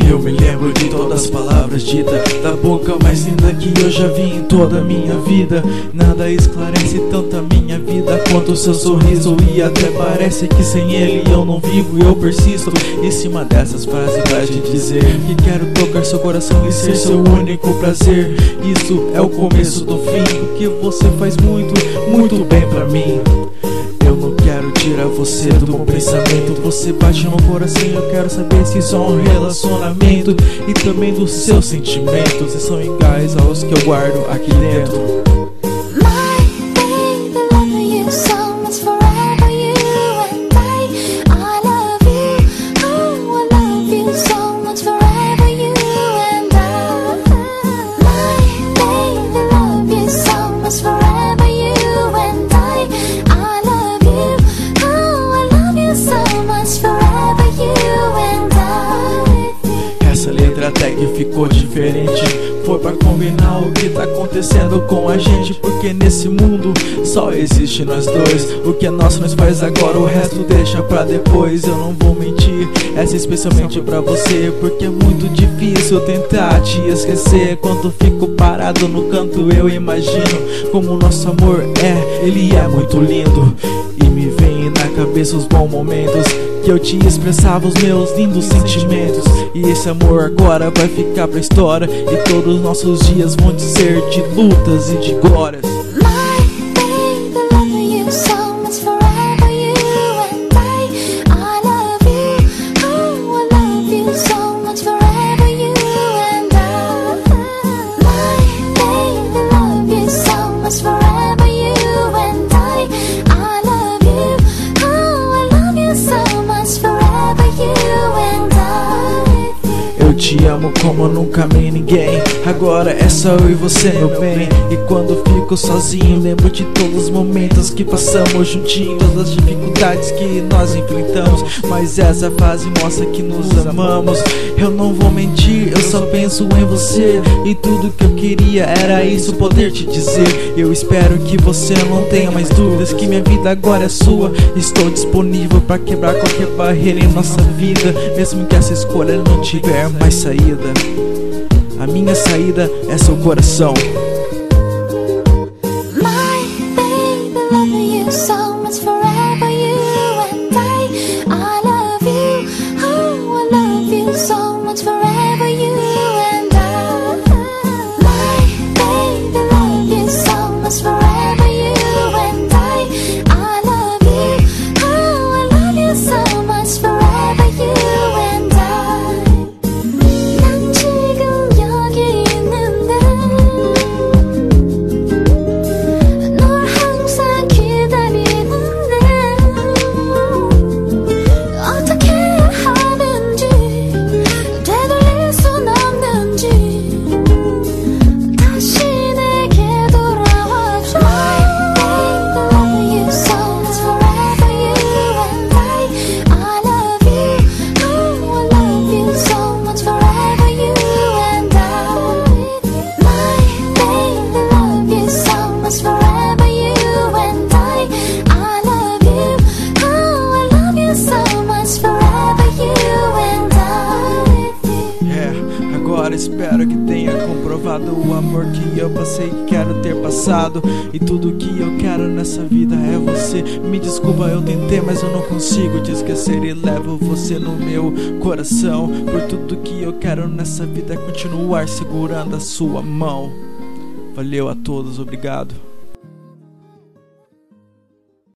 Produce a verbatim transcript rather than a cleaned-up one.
Eu me lembro de todas as palavras ditas, da boca mais linda que eu já vi em toda a minha vida. Nada esclarece tanto a minha vida quanto o seu sorriso, e até parece que sem ele eu não vivo e eu persisto. Em cima dessas frases pra te dizer que quero tocar seu coração e ser seu único prazer. Isso é o começo do fim, porque você faz muito, muito bem pra mim. Eu não quero tirar você do meu pensamento. Você bate no coração e eu quero saber se isso é um relacionamento, e também dos seus sentimentos, se são iguais aos que eu guardo aqui dentro. Até que ficou diferente, foi pra combinar o que tá acontecendo com a gente. Porque nesse mundo só existe nós dois. O que é nosso nós faz agora, o resto deixa pra depois. Eu não vou mentir, essa é especialmente pra você, porque é muito difícil tentar te esquecer. Quando fico parado no canto eu imagino como o nosso amor é, ele é muito lindo. E me vem na cabeça os bons momentos que eu te expressava os meus lindos sentimentos. E esse amor agora vai ficar pra história, e todos os nossos dias vão ser de lutas e de glórias. Eu te amo como eu nunca amei ninguém. Agora é só eu e você, meu bem. E quando fico sozinho lembro de todos os momentos que passamos juntinhos, todas as dificuldades que nós enfrentamos. Mas essa fase mostra que nos amamos. Eu não vou mentir, eu só penso em você, e tudo que eu queria era isso, poder te dizer. Eu espero que você não tenha mais dúvidas, que minha vida agora é sua. Estou disponível pra quebrar qualquer barreira em nossa vida, mesmo que essa escolha não tiver mais saída. A minha saída é seu coração. Espero que tenha comprovado o amor que eu passei, que quero ter passado. E tudo que eu quero nessa vida é você. Me desculpa, eu tentei, mas eu não consigo te esquecer. E levo você no meu coração. Por tudo que eu quero nessa vida é continuar segurando a sua mão. Valeu a todos, obrigado.